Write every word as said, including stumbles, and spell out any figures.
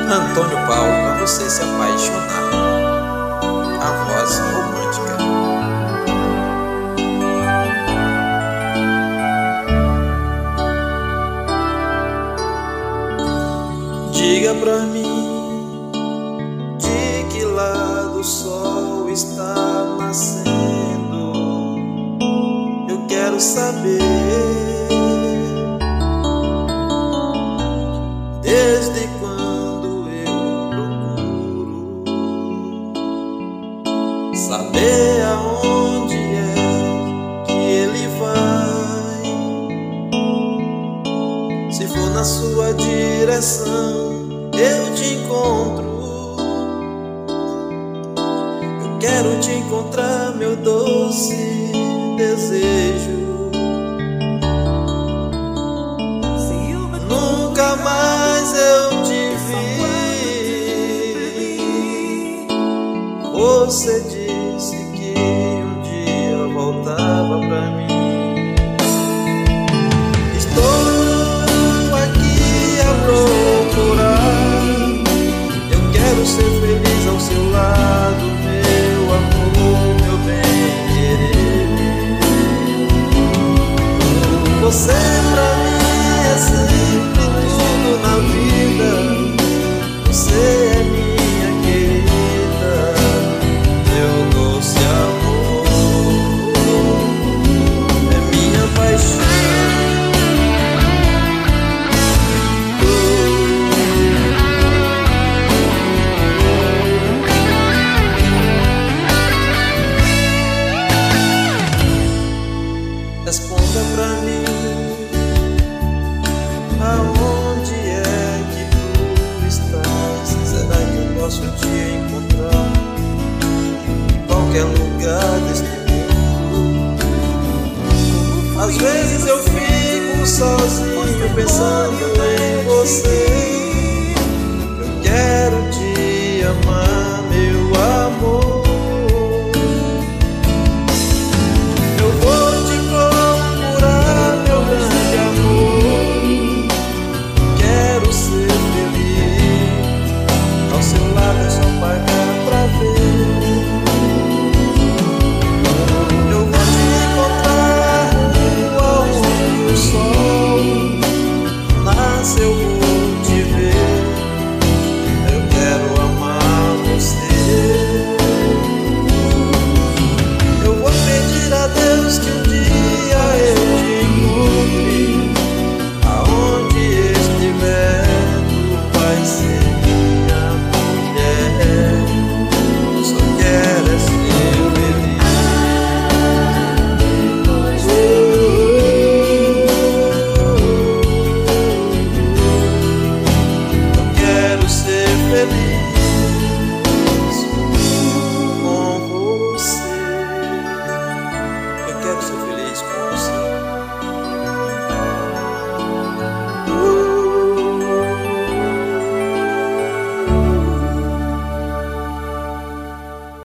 Antônio Paulo, pra você se apaixonar. A voz romântica. Diga pra mim de que lado o sol está nascendo. Eu quero saber. Desde quando eu procuro saber aonde é que ele vai. Se for na sua direção, eu te encontro. Eu quero te encontrar, meu doce desejo. Nunca mais eu te vi. Você disse que um dia voltava pra mim. Estou aqui a procurar. Eu quero ser feliz ao seu lado, meu amor, meu bem-querer. Você pra mim é sempre tudo na vida. Você é minha querida, meu doce amor, é minha paixão. Responda pra mim, aonde é que tu estás? Será que eu posso te encontrar em qualquer lugar deste mundo? Às vezes eu fico sozinho pensando em você. Eu quero te amar, meu amor. Eu vou te procurar, meu grande amor. Quero ser feliz, ao seu lado é só pagar pra ver. Eu vou te encontrar aonde o sol nasce, eu vou te ver. Eu quero amar você. Eu vou pedir a Deus que um dia eu te encontre. Aonde estiver, tu vai ser minha mulher. Eu só quero é ser feliz. Eu quero ser feliz.